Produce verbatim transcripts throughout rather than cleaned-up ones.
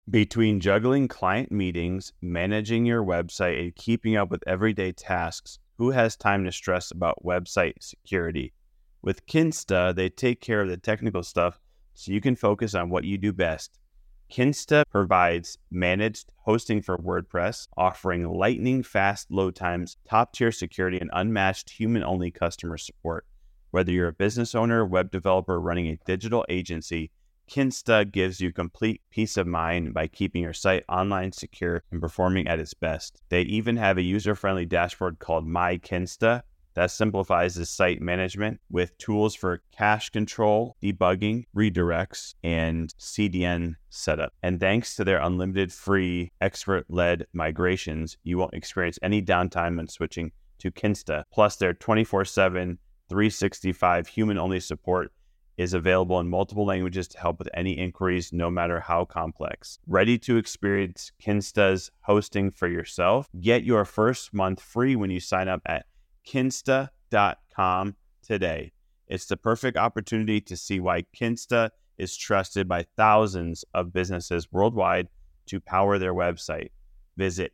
Between juggling client meetings, managing your website, and keeping up with everyday tasks, who has time to stress about website security? With Kinsta, they take care of the technical stuff so you can focus on what you do best. Kinsta provides managed hosting for WordPress, offering lightning-fast load times, top-tier security, and unmatched human-only customer support. Whether you're a business owner, web developer, running a digital agency, Kinsta gives you complete peace of mind by keeping your site online, secure, and performing at its best. They even have a user-friendly dashboard called My Kinsta that simplifies the site management with tools for cache control, debugging, redirects, and C D N setup. And thanks to their unlimited free expert-led migrations, you won't experience any downtime when switching to Kinsta. Plus, their twenty-four seven, three sixty-five human-only support is available in multiple languages to help with any inquiries, no matter how complex. Ready to experience Kinsta's hosting for yourself? Get your first month free when you sign up at kinsta dot com today. It's the perfect opportunity to see why Kinsta is trusted by thousands of businesses worldwide to power their website. Visit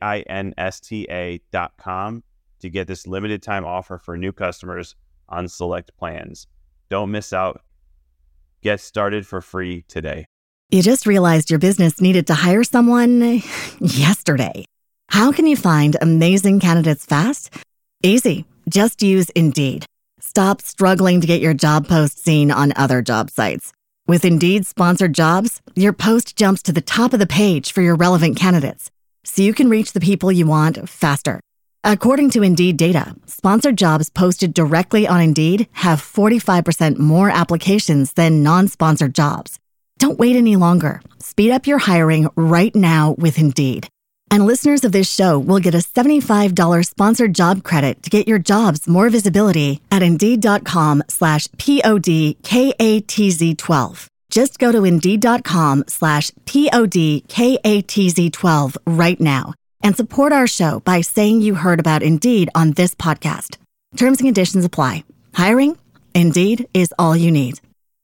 kinsta dot com to get this limited time offer for new customers on select plans. Don't miss out. Get started for free today. You just realized your business needed to hire someone yesterday. How can you find amazing candidates fast? Easy. Just use Indeed. Stop struggling to get your job post seen on other job sites. With Indeed sponsored jobs, your post jumps to the top of the page for your relevant candidates, so you can reach the people you want faster. According to Indeed data, sponsored jobs posted directly on Indeed have forty-five percent more applications than non-sponsored jobs. Don't wait any longer. Speed up your hiring right now with Indeed. And listeners of this show will get a seventy-five dollars sponsored job credit to get your jobs more visibility at Indeed.com slash P-O-D-K-A-T-Z-12. Just go to Indeed.com slash P-O-D-K-A-T-Z-12 right now and support our show by saying you heard about Indeed on this podcast. Terms and conditions apply. Hiring? Indeed is all you need.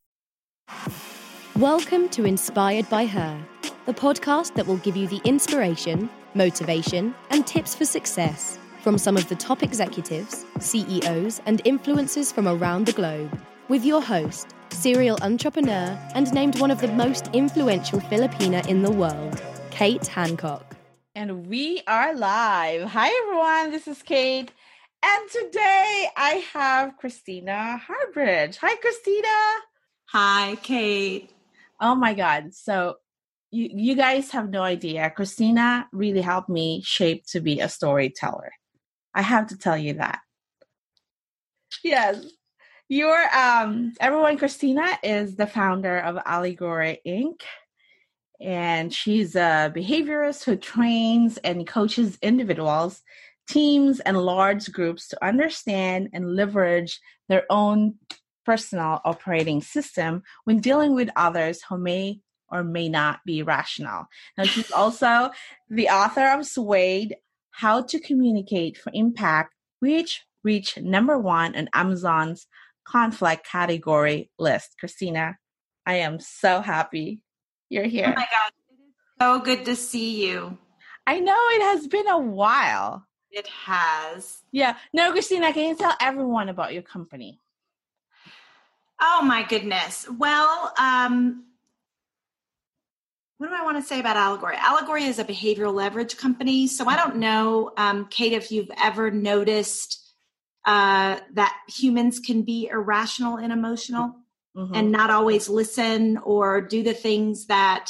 Welcome to Inspired by Her, the podcast that will give you the inspiration, motivation, and tips for success from some of the top executives, C E Os, and influencers from around the globe. With your host, serial entrepreneur, and named one of the most influential Filipina in the world, Kate Hancock. And we are live. Hi, everyone. This is Kate. And today I have Christina Harbridge. Hi, Christina. Hi, Kate. Oh, my God. So you, you guys have no idea. Christina really helped me shape to be a storyteller. I have to tell you that. Yes. You're, um, everyone, Christina is the founder of Allegory, Incorporated. And she's a behaviorist who trains and coaches individuals, teams, and large groups to understand and leverage their own personal operating system when dealing with others who may or may not be rational. Now, she's also the author of Swayed, How to Communicate for Impact, which reached number one on Amazon's conflict category list. Christina, I am so happy you're here. Oh my God. It is so good to see you. I know it has been a while. It has. Yeah. No, Christina, can you tell everyone about your company? Oh my goodness. Well, um, what do I want to say about Allegory? Allegory is a behavioral leverage company. So I don't know, um, Kate, if you've ever noticed uh, that humans can be irrational and emotional. Mm-hmm. And not always listen or do the things that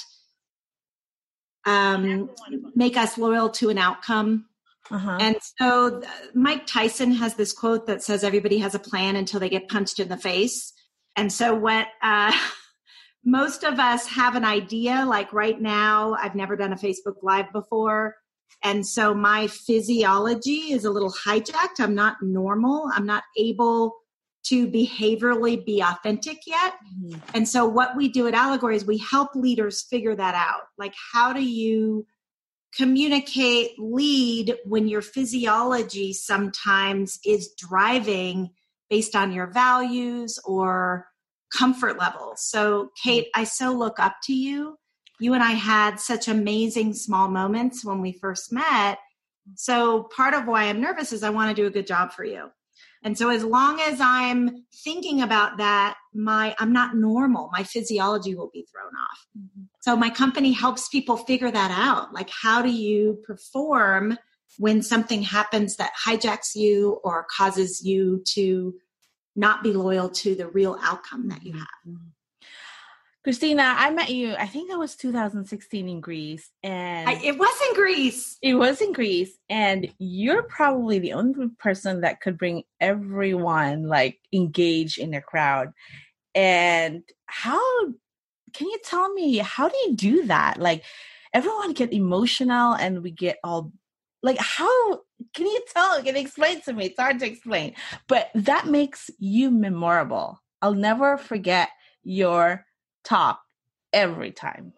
um, make us loyal to an outcome. Uh-huh. And so uh, Mike Tyson has this quote that says everybody has a plan until they get punched in the face. And so what uh, most of us have an idea, like right now, I've never done a Facebook Live before. And so my physiology is a little hijacked. I'm not normal. I'm not able to behaviorally be authentic yet. Mm-hmm. And so what we do at Allegory is we help leaders figure that out. Like, how do you communicate, lead when your physiology sometimes is driving based on your values or comfort levels? So Kate, I so look up to you you and I had such amazing small moments when we first met. So part of why I'm nervous is I want to do a good job for you. And so as long as I'm thinking about that, my I'm not normal. My physiology will be thrown off. Mm-hmm. So my company helps people figure that out. Like, how do you perform when something happens that hijacks you or causes you to not be loyal to the real outcome that you have? Mm-hmm. Christina, I met you, I think it was two thousand sixteen in Greece. And I, it was in Greece. It was in Greece. And you're probably the only person that could bring everyone like engaged in a crowd. And how, can you tell me, how do you do that? Like, everyone get emotional and we get all, like, how, can you tell, can you explain to me? It's hard to explain. But that makes you memorable. I'll never forget your talk every time.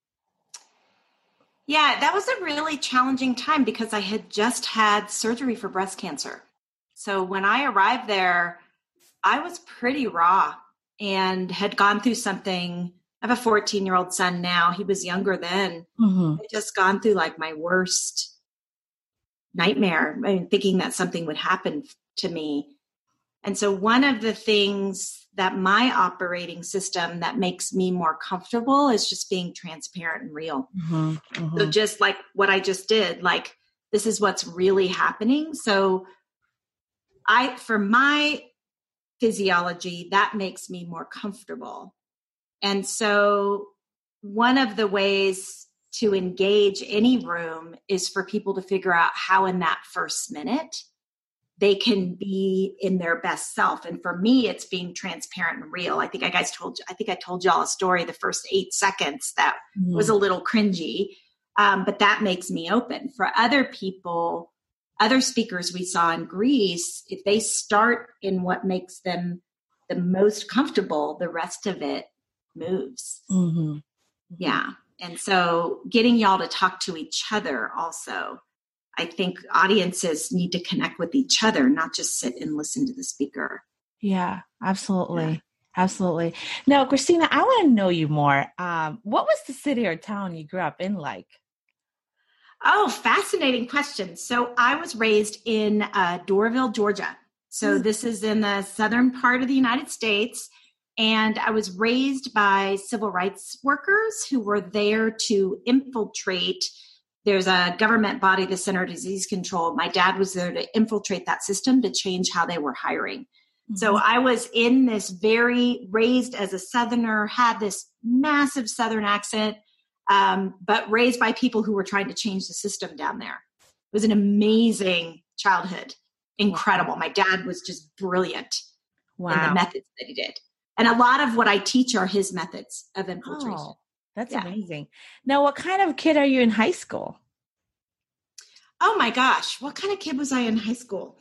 Yeah, that was a really challenging time because I had just had surgery for breast cancer. So when I arrived there, I was pretty raw and had gone through something. I have a fourteen-year-old son now. He was younger then. Mm-hmm. I'd just gone through like my worst nightmare, I mean, thinking that something would happen to me. And so one of the things that my operating system that makes me more comfortable is just being transparent and real. Mm-hmm, mm-hmm. So just like what I just did, like, this is what's really happening. So I, for my physiology, that makes me more comfortable. And so one of the ways to engage any room is for people to figure out how in that first minute they can be in their best self. And for me, it's being transparent and real. I think I guys told you, I think I told y'all a story the first eight seconds that mm. was a little cringy, um, but that makes me open. For other people, other speakers we saw in Greece, if they start in what makes them the most comfortable, the rest of it moves. Mm-hmm. Yeah. And so getting y'all to talk to each other also. I think audiences need to connect with each other, not just sit and listen to the speaker. Yeah, absolutely. Yeah. Absolutely. Now, Christina, I want to know you more. Um, what was the city or town you grew up in like? Oh, fascinating question. So I was raised in uh, Doraville, Georgia. So mm. this is in the southern part of the United States. And I was raised by civil rights workers who were there to infiltrate. There's a government body, the Center for Disease Control. My dad was there to infiltrate that system to change how they were hiring. Mm-hmm. So I was in this very, raised as a Southerner, had this massive Southern accent, um, but raised by people who were trying to change the system down there. It was an amazing childhood. Incredible. Wow. My dad was just brilliant wow. in the methods that he did. And a lot of what I teach are his methods of infiltration. Oh. That's yeah. amazing. Now, what kind of kid are you in high school? Oh my gosh. What kind of kid was I in high school?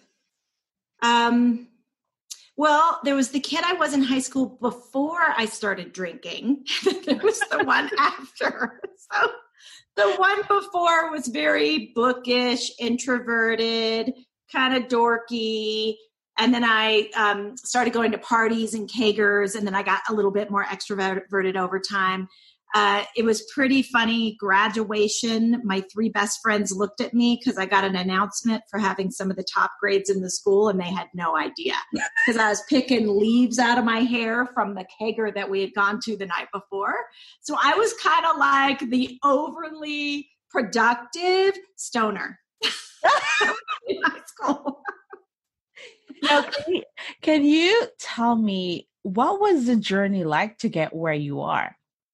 Um, well, there was the kid I was in high school before I started drinking. There was the one after. So the one before was very bookish, introverted, kind of dorky. And then I um, started going to parties and kegers, and then I got a little bit more extroverted over time. Uh, it was pretty funny. Graduation, my three best friends looked at me because I got an announcement for having some of the top grades in the school, and they had no idea because I was picking leaves out of my hair from the kegger that we had gone to the night before. So I was kind of like the overly productive stoner in high school. Now, can you, can you tell me, what was the journey like to get where you are?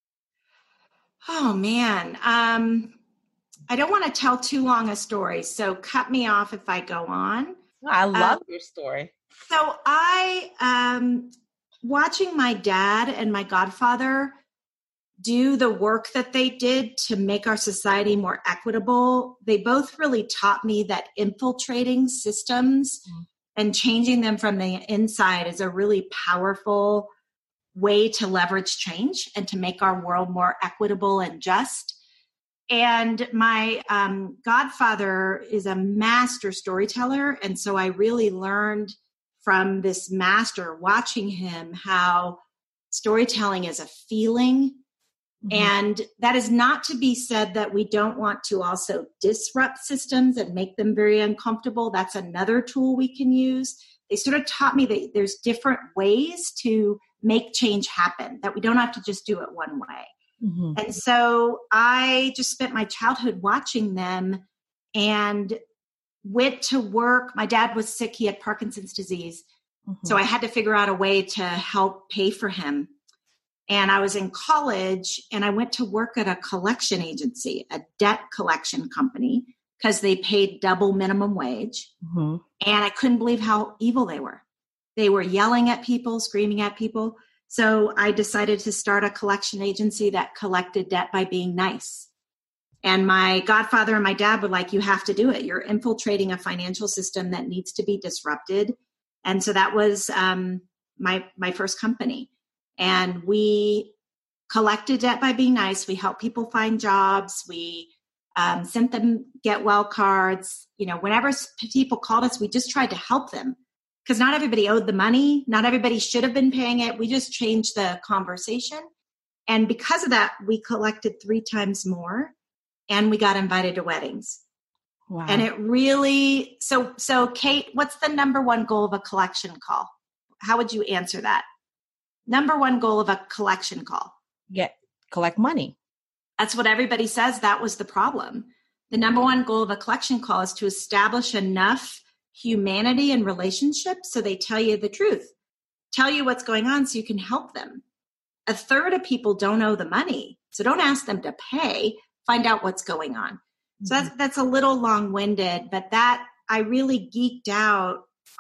Oh, man. Um, I don't want to tell too long a story, so cut me off if I go on. I love uh, your story. So I, um, watching my dad and my godfather do the work that they did to make our society more equitable, they both really taught me that infiltrating systems mm-hmm. and changing them from the inside is a really powerful way to leverage change and to make our world more equitable and just. And my um, godfather is a master storyteller. And so I really learned from this master, watching him, how storytelling is a feeling Mm-hmm. And that is not to be said that we don't want to also disrupt systems and make them very uncomfortable. That's another tool we can use. They sort of taught me that there's different ways to make change happen, that we don't have to just do it one way. Mm-hmm. And so I just spent my childhood watching them and went to work. My dad was sick. He had Parkinson's disease. Mm-hmm. So I had to figure out a way to help pay for him. And I was in college and I went to work at a collection agency, a debt collection company, because they paid double minimum wage. Mm-hmm. And I couldn't believe how evil they were. They were yelling at people, screaming at people. So I decided to start a collection agency that collected debt by being nice. And my godfather and my dad were like, you have to do it. You're infiltrating a financial system that needs to be disrupted. And so that was um, my my first company. And we collected debt by being nice. We helped people find jobs. We um, sent them get well cards. You know, whenever people called us, we just tried to help them because not everybody owed the money. Not everybody should have been paying it. We just changed the conversation. And because of that, we collected three times more and we got invited to weddings. Wow. And it really, so, so Kate, what's the number one goal of a collection call? How would you answer that? Number one goal of a collection call. Get collect money. That's what everybody says. That was the problem. The number one goal of a collection call is to establish enough humanity and relationships so they tell you the truth, tell you what's going on so you can help them. A third of people don't owe the money. So don't ask them to pay, find out what's going on. Mm-hmm. So that's, that's a little long-winded, but that I really geeked out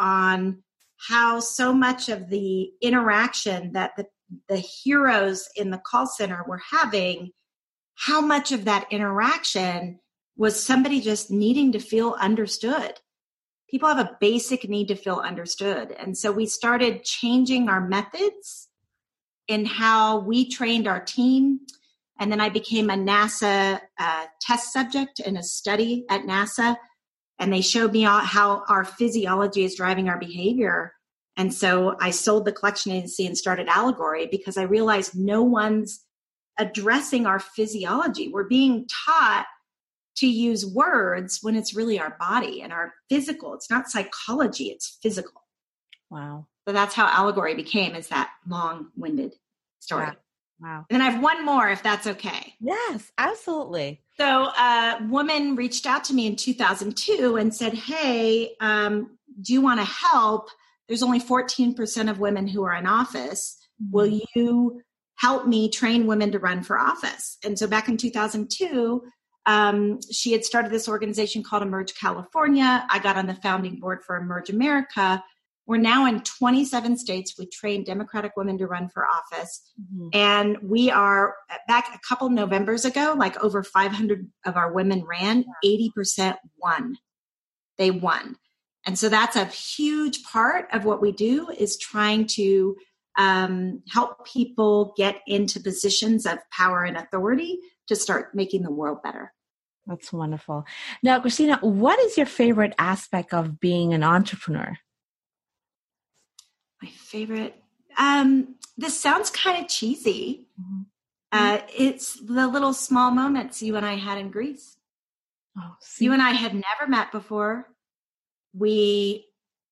on how so much of the interaction that the, the heroes in the call center were having, how much of that interaction was somebody just needing to feel understood. People have a basic need to feel understood. And so we started changing our methods in how we trained our team. And then I became a NASA uh, test subject in a study at NASA. And they showed me how our physiology is driving our behavior. And so I sold the collection agency and started Allegory because I realized no one's addressing our physiology. We're being taught to use words when it's really our body and our physical. It's not psychology, it's physical. Wow. So that's how Allegory became, is that long-winded story. Wow. Wow. And then I have one more, if that's okay. Yes, absolutely. So a woman reached out to me in two thousand two and said, hey, um, do you want to help? There's only fourteen percent of women who are in office. Mm-hmm. Will you help me train women to run for office? And so back in two thousand two, um, she had started this organization called Emerge California. I got on the founding board for Emerge America. We're now in twenty-seven states. We train Democratic women to run for office. Mm-hmm. And we are, back a couple Novembers ago, like over five hundred of our women ran, eighty percent won. They won. And so that's a huge part of what we do, is trying to um, help people get into positions of power and authority to start making the world better. That's wonderful. Now, Christina, what is your favorite aspect of being an entrepreneur? My favorite, um, this sounds kind of cheesy. Mm-hmm. Uh, it's the little small moments you and I had in Greece. Oh, see. You and I had never met before. We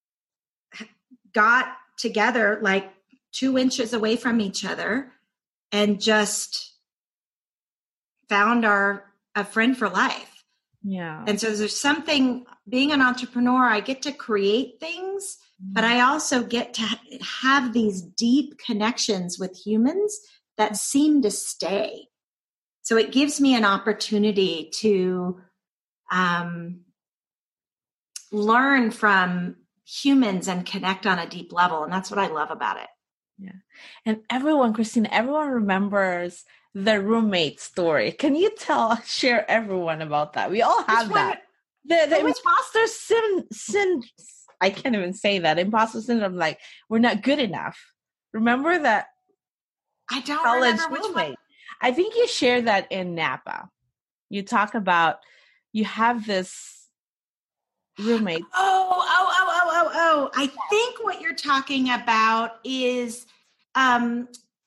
got together like two inches away from each other and just found our a friend for life. Yeah. And so there's something, being an entrepreneur, I get to create things, but I also get to have these deep connections with humans that seem to stay. So it gives me an opportunity to um, learn from humans and connect on a deep level. And that's what I love about it. Yeah. And everyone, Christina, everyone remembers the roommate story. Can you tell, share everyone about that? We all have Which that. One? The, the imposter sin, sin, I can't even say that. Imposter syndrome, like, we're not good enough. Remember that? I don't college remember which roommate. one. I think you share that in Napa. You talk about, you have this roommate. Oh, oh, oh, oh, oh, oh. I think what you're talking about is um,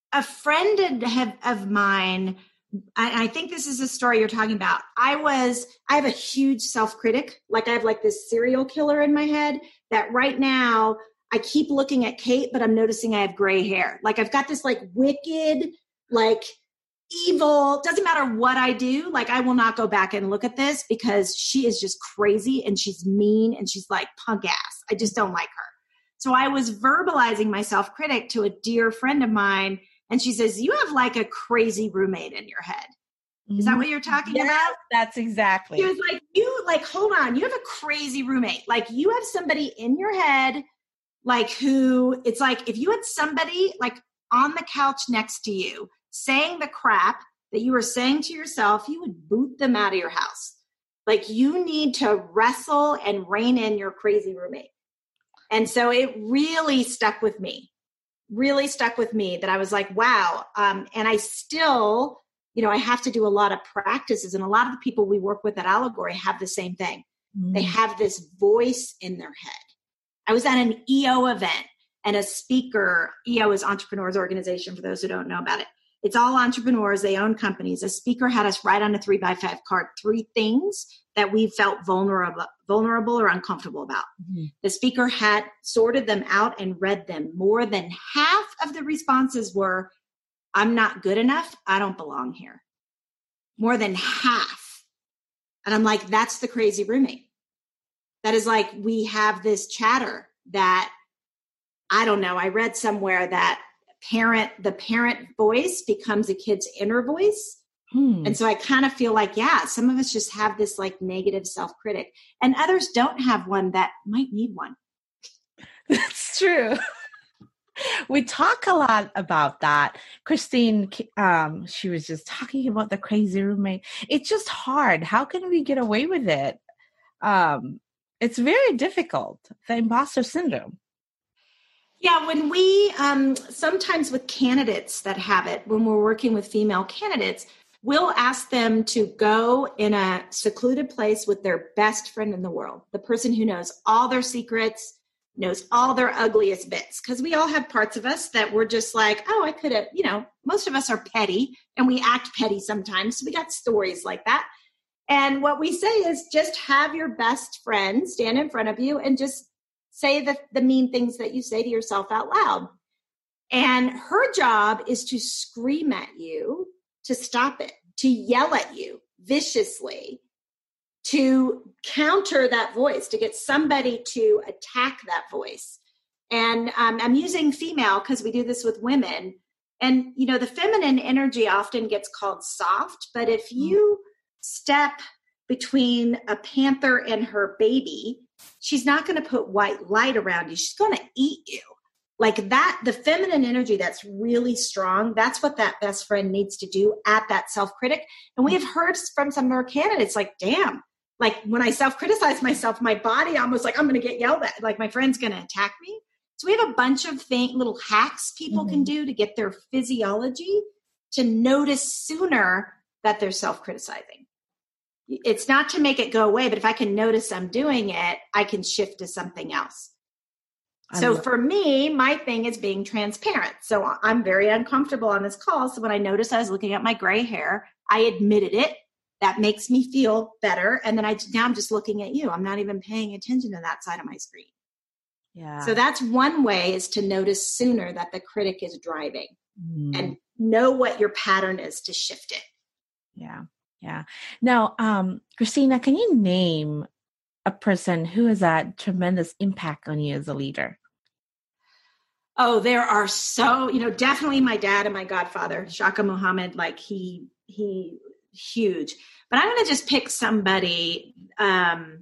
a friend of, of mine, I, I think this is a story you're talking about. I was, I have a huge self-critic. Like I have like this serial killer in my head that right now I keep looking at Kate, but I'm noticing I have gray hair. Like I've got this like wicked, like evil, doesn't matter what I do. Like I will not go back and look at this because she is just crazy and she's mean and she's like punk ass. I just don't like her. So I was verbalizing my self-critic to a dear friend of mine. And she says, you have like a crazy roommate in your head. Is that what you're talking yes, about? That's exactly. She was like, you like, hold on, you have a crazy roommate. Like you have somebody in your head, like who it's like, if you had somebody like on the couch next to you saying the crap that you were saying to yourself, you would boot them out of your house. Like you need to wrestle and rein in your crazy roommate. And so it really stuck with me. really stuck with me that I was like, wow. Um, and I still, you know, I have to do a lot of practices, and a lot of the people we work with at Allegory have the same thing. Mm. They have this voice in their head. I was at an E O event and a speaker, E O is Entrepreneurs Organization for those who don't know about it. It's all entrepreneurs. They own companies. A speaker had us write on a three by five card, three things that we felt vulnerable, vulnerable or uncomfortable about. Mm-hmm. The speaker had sorted them out and read them. More than half of the responses were, I'm not good enough. I don't belong here. More than half. And I'm like, that's the crazy roommate. That is like, we have this chatter that, I don't know. I read somewhere that parent, the parent voice becomes a kid's inner voice. Hmm. And so I kind of feel like, yeah, some of us just have this like negative self-critic, and others don't have one that might need one. That's true. We talk a lot about that. Christine, um, she was just talking about the crazy roommate. It's just hard. How can we get away with it? Um, it's very difficult. The imposter syndrome. Yeah, when we, um, sometimes with candidates that have it, when we're working with female candidates, we'll ask them to go in a secluded place with their best friend in the world, the person who knows all their secrets, knows all their ugliest bits. Because we all have parts of us that we're just like, oh, I could have, you know, most of us are petty and we act petty sometimes. So we got stories like that. And what we say is just have your best friend stand in front of you and just say the, the mean things that you say to yourself out loud. And her job is to scream at you, to stop it, to yell at you viciously, to counter that voice, to get somebody to attack that voice. And um, I'm using female because we do this with women. And, you know, the feminine energy often gets called soft, but if you step between a panther and her baby, she's not going to put white light around you. She's going to eat you. Like that, the feminine energy that's really strong, that's what that best friend needs to do at that self-critic. And we have heard from some of our candidates, like, damn, like when I self-criticize myself, my body almost like, I'm going to get yelled at. Like my friend's going to attack me. So we have a bunch of thing, little hacks people mm-hmm. can do to get their physiology to notice sooner that they're self-criticizing. It's not to make it go away, but if I can notice I'm doing it, I can shift to something else. So for me, my thing is being transparent. So I'm very uncomfortable on this call. So when I noticed I was looking at my gray hair, I admitted it. That makes me feel better. And then I now I'm just looking at you. I'm not even paying attention to that side of my screen. Yeah. So that's one way, is to notice sooner that the critic is driving mm. and know what your pattern is to shift it. Yeah. Yeah. Now, um, Christina, can you name a person who has had tremendous impact on you as a leader? Oh, there are so, you know, definitely my dad and my godfather, Shaka Muhammad, like he, he huge, but I'm going to just pick somebody, um,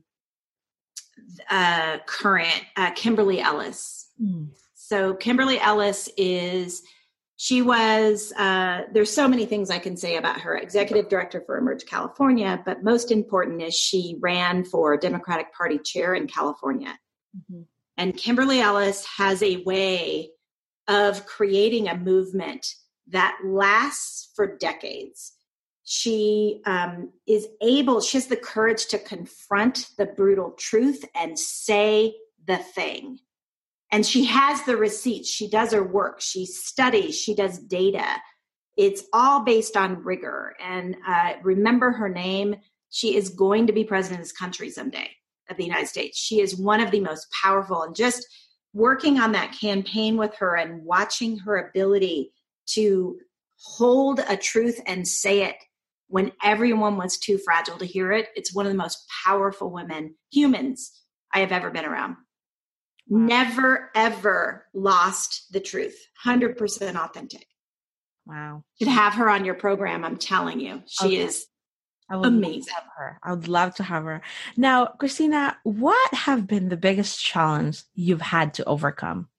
uh, current, uh, Kimberly Ellis. Mm. So Kimberly Ellis is, she was, uh, there's so many things I can say about her, executive director for Emerge California, but most important is she ran for Democratic Party chair in California. Mm-hmm. And Kimberly Ellis has a way of creating a movement that lasts for decades. She um, is able, she has the courage to confront the brutal truth and say the thing. And she has the receipts. She does her work. She studies. She does data. It's all based on rigor. And uh, remember her name. She is going to be president of this country someday, of the United States. She is one of the most powerful. And just working on that campaign with her and watching her ability to hold a truth and say it when everyone was too fragile to hear it. It's one of the most powerful women, humans I have ever been around. Wow. Never, ever lost the truth. one hundred percent authentic. Wow. You should have her on your program. I'm telling you, she okay. is I would amazing. Love to have her. I would love to have her. Now, Christina, what have been the biggest challenge you've had to overcome?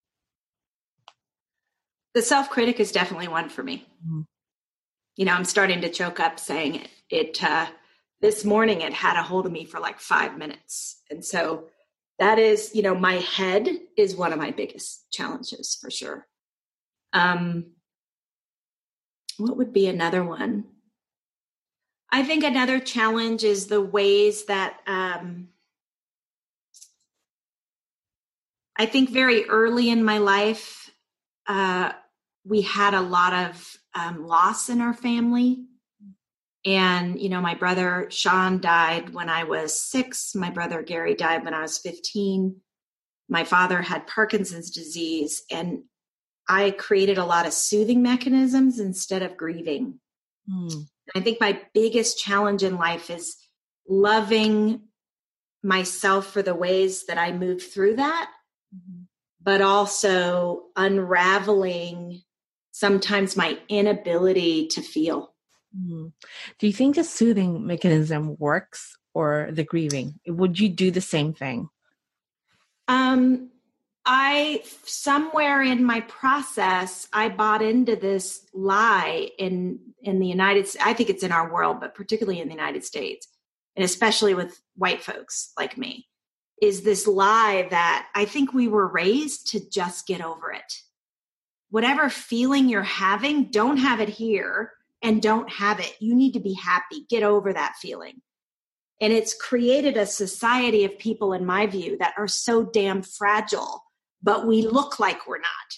The self-critic is definitely one for me. Mm-hmm. You know, I'm starting to choke up saying it. It uh, this morning, it had a hold of me for like five minutes. And so that is, you know, my head is one of my biggest challenges for sure. Um, what would be another one? I think another challenge is the ways that um, I think very early in my life, uh, we had a lot of um, loss in our family. And, you know, my brother Sean died when I was six. My brother Gary died when I was fifteen. My father had Parkinson's disease, and I created a lot of soothing mechanisms instead of grieving. Mm. I think my biggest challenge in life is loving myself for the ways that I moved through that, mm-hmm. but also unraveling sometimes my inability to feel. Mm. Do you think the soothing mechanism works or the grieving? Would you do the same thing? Um, I, somewhere in my process, I bought into this lie in, in the United States. I think it's in our world, but particularly in the United States, and especially with white folks like me, is this lie that I think we were raised to just get over it. Whatever feeling you're having, don't have it here and don't have it. You need to be happy. Get over that feeling. And it's created a society of people, in my view, that are so damn fragile, but we look like we're not.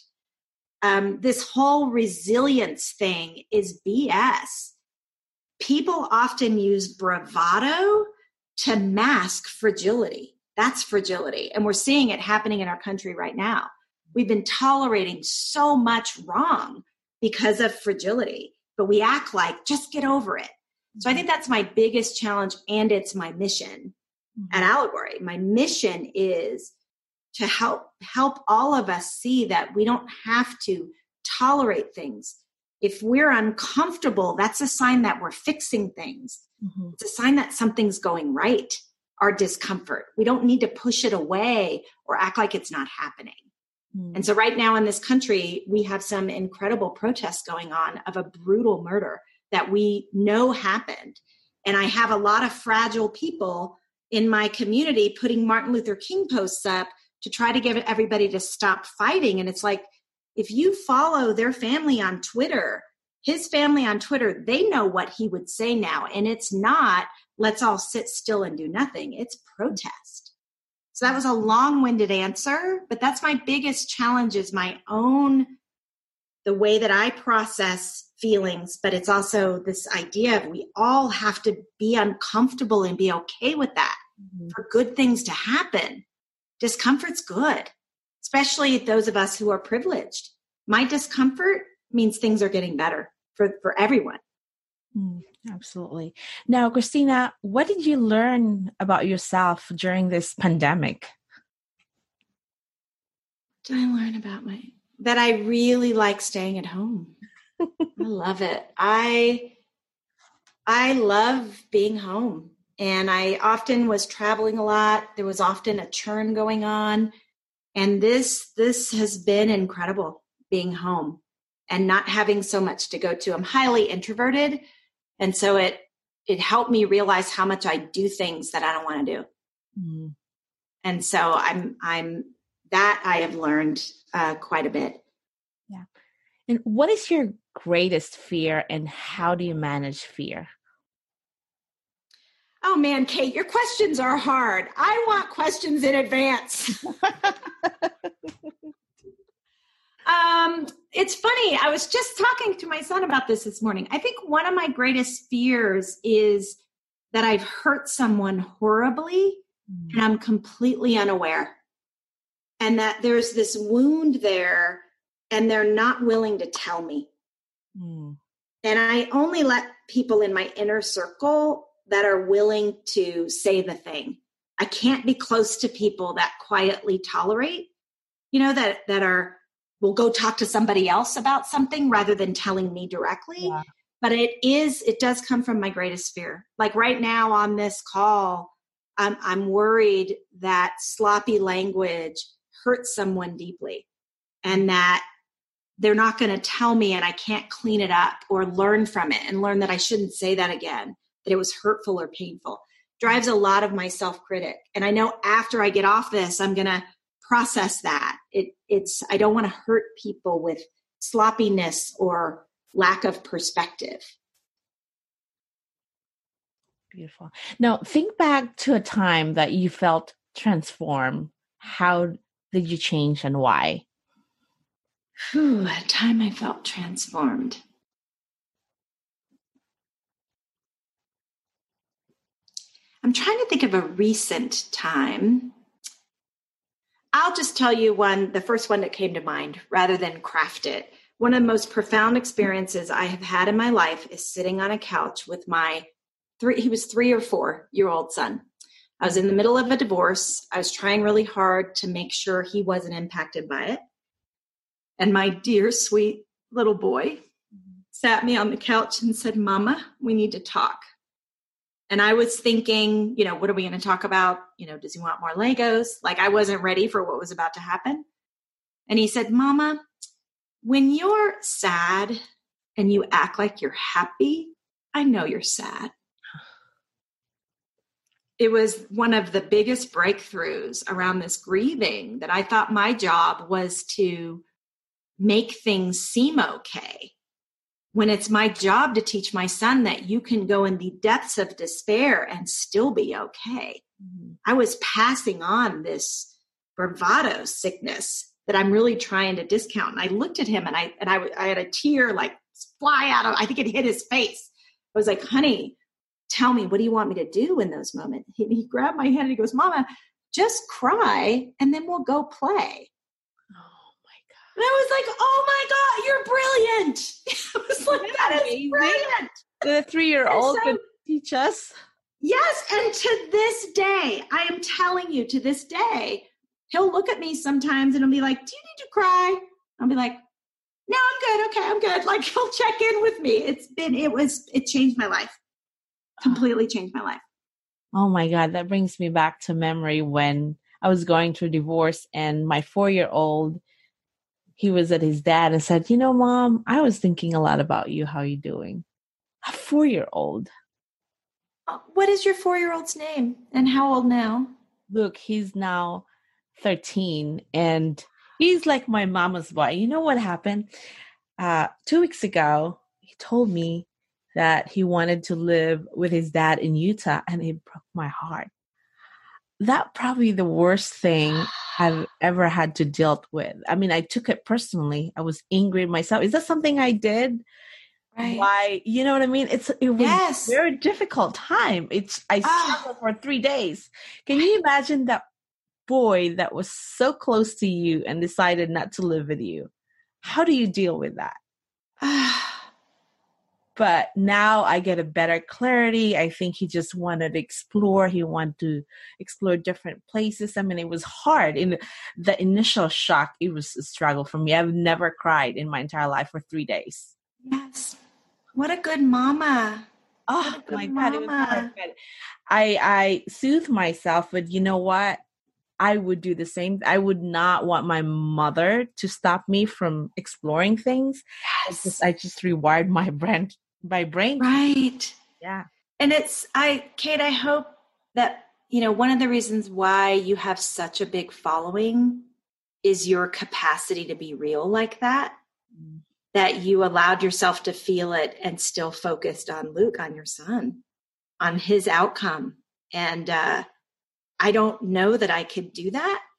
Um, this whole resilience thing is B S. People often use bravado to mask fragility. That's fragility. And we're seeing it happening in our country right now. We've been tolerating so much wrong because of fragility, but we act like, just get over it. So I think that's my biggest challenge, and it's my mission mm-hmm. at Allegory. My mission is to help help all of us see that we don't have to tolerate things. If we're uncomfortable, that's a sign that we're fixing things. Mm-hmm. It's a sign that something's going right, our discomfort. We don't need to push it away or act like it's not happening. Mm-hmm. And so right now in this country, we have some incredible protests going on of a brutal murder that we know happened. And I have a lot of fragile people in my community putting Martin Luther King posts up to try to get everybody to stop fighting. And it's like, if you follow their family on Twitter, his family on Twitter, they know what he would say now. And it's not, let's all sit still and do nothing. It's protest. So that was a long-winded answer, but that's my biggest challenge, is my own, the way that I process feelings, but it's also this idea of we all have to be uncomfortable and be okay with that mm-hmm. for good things to happen. Discomfort's good, especially those of us who are privileged. My discomfort means things are getting better for, for everyone. Mm, absolutely. Now, Christina, what did you learn about yourself during this pandemic? What did I learn about my, that I really like staying at home. I love it. I, I love being home. And I often was traveling a lot. There was often a churn going on. And this, this has been incredible, being home and not having so much to go to. I'm highly introverted. And so it, it helped me realize how much I do things that I don't want to do. Mm-hmm. And so I'm, I'm, that I have learned uh, quite a bit. Yeah. And what is your greatest fear, and how do you manage fear? Oh man, Kate, your questions are hard. I want questions in advance. Um, it's funny. I was just talking to my son about this this morning. I think one of my greatest fears is that I've hurt someone horribly mm. and I'm completely unaware. And that there's this wound there and they're not willing to tell me. Mm. And I only let people in my inner circle that are willing to say the thing. I can't be close to people that quietly tolerate, you know, that, that are, will go talk to somebody else about something rather than telling me directly. Yeah. But it is, it does come from my greatest fear. Like right now on this call, I'm, I'm worried that sloppy language hurts someone deeply and that they're not going to tell me and I can't clean it up or learn from it and learn that I shouldn't say that again, that it was hurtful or painful. Drives a lot of my self-critic. And I know after I get off this, I'm going to process that. It, it's, I don't want to hurt people with sloppiness or lack of perspective. Beautiful. Now, think back to a time that you felt transformed. How did you change and why? Whew, a time I felt transformed. I'm trying to think of a recent time. I'll just tell you one, the first one that came to mind rather than craft it. One of the most profound experiences I have had in my life is sitting on a couch with my three, he was three or four year old son. I was in the middle of a divorce. I was trying really hard to make sure he wasn't impacted by it. And my dear, sweet little boy sat me on the couch and said, "Mama, we need to talk." And I was thinking, you know, what are we going to talk about? You know, does he want more Legos? Like I wasn't ready for what was about to happen. And he said, "Mama, when you're sad and you act like you're happy, I know you're sad." It was one of the biggest breakthroughs around this grieving that I thought my job was to make things seem okay. When it's my job to teach my son that you can go in the depths of despair and still be okay. Mm-hmm. I was passing on this bravado sickness that I'm really trying to discount. And I looked at him and I, and I, I had a tear like fly out of, I think it hit his face. I was like, "Honey, tell me, what do you want me to do in those moments?" He, he grabbed my hand and he goes, "Mama, just cry and then we'll go play." And I was like, "Oh my God, you're brilliant." I was like, "That is brilliant." The three-year-old so, could teach us. Yes. And to this day, I am telling you, to this day, he'll look at me sometimes and he'll be like, "Do you need to cry?" I'll be like, "No, I'm good. Okay, I'm good." Like he'll check in with me. It's been, it was, it changed my life. Completely changed my life. Oh my God. That brings me back to memory when I was going through divorce and my four-year-old, he was at his dad and said, "You know, Mom, I was thinking a lot about you. How are you doing?" A four-year-old. What is your four-year-old's name and how old now? Look, he's now thirteen and he's like my mama's boy. You know what happened? Uh, two weeks ago, he told me that he wanted to live with his dad in Utah and it broke my heart. That probably the worst thing I've ever had to deal with. I mean, I took it personally. I was angry at myself. Is that something I did? Right. Why? You know what I mean? It's it was yes. a very difficult time. It's I struggled oh. for three days. Can you imagine that boy that was so close to you and decided not to live with you? How do you deal with that? But now I get a better clarity. I think he just wanted to explore. He wanted to explore different places. I mean, it was hard. In the initial shock, it was a struggle for me. I've never cried in my entire life for three days. Yes. What a good mama. Oh, my God. It was hard. I, I soothed myself, but you know what? I would do the same. I would not want my mother to stop me from exploring things. Yes. I just, I just rewired my brain. My brain. Right. Yeah. And it's, I, Kate, I hope that, you know, one of the reasons why you have such a big following is your capacity to be real like that, mm. that you allowed yourself to feel it and still focused on Luke, on your son, on his outcome. And uh, I don't know that I could do that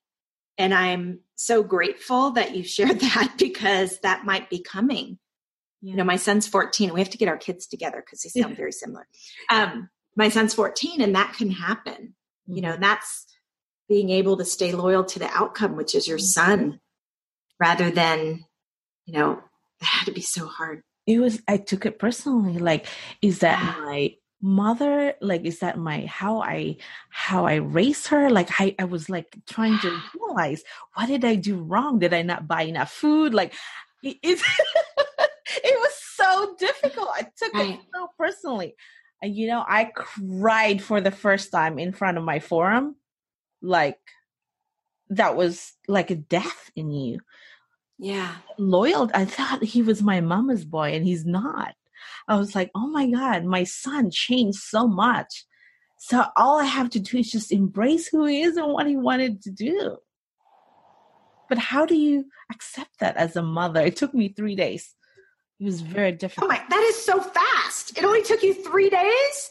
And I'm so grateful that you shared that, because that might be coming. Yeah. You know, my son's fourteen. We have to get our kids together because they sound yeah. very similar. Um, my son's fourteen, and that can happen. Mm-hmm. You know, that's being able to stay loyal to the outcome, which is your son, rather than, you know, that had to be so hard. It was, I took it personally. Like, is that yeah. my mother? Like, is that my, how I, how I raised her? Like, I, I was like trying to realize, what did I do wrong? Did I not buy enough food? Like, it, it, it was so difficult. I took right. it so personally. And, you know, I cried for the first time in front of my forum. Like, that was like a death in you. Yeah. Loyal. I thought he was my mama's boy, and he's not. I was like, oh my God, my son changed so much. So all I have to do is just embrace who he is and what he wanted to do. But how do you accept that as a mother? It took me three days. It was very difficult. Oh my, that is so fast. It only took you three days?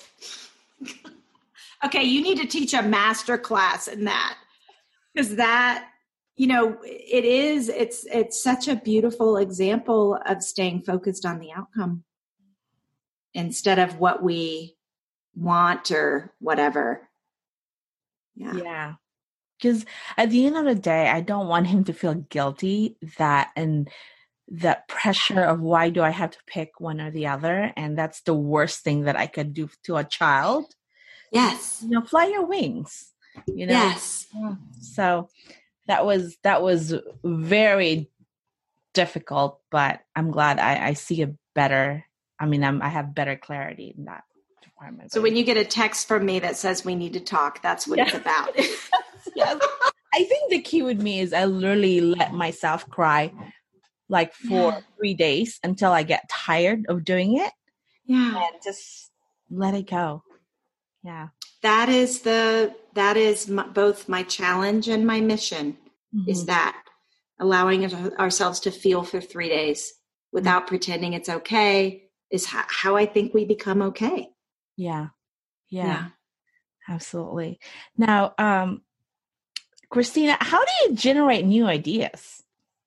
Okay, you need to teach a master class in that. Because that, you know, it is, it's, it's such a beautiful example of staying focused on the outcome instead of what we want or whatever. Yeah. Yeah. Because at the end of the day, I don't want him to feel guilty that, and that pressure of why do I have to pick one or the other? And that's the worst thing that I could do to a child. Yes. You know, fly your wings, you know? Yes. So that was, that was very difficult, but I'm glad I, I see a better, I mean, I'm, I have better clarity in that department. So when you get a text from me that says we need to talk, that's what yes. it's about. Yes. I think the key with me is I literally let myself cry like for yeah. three days until I get tired of doing it. Yeah. And just let it go. Yeah. That is the, that is my, both my challenge and my mission mm-hmm. is that allowing ourselves to feel for three days without mm-hmm. pretending it's okay is how, how I think we become okay. Yeah. Yeah. Yeah. Absolutely. Now, um, Christina, how do you generate new ideas?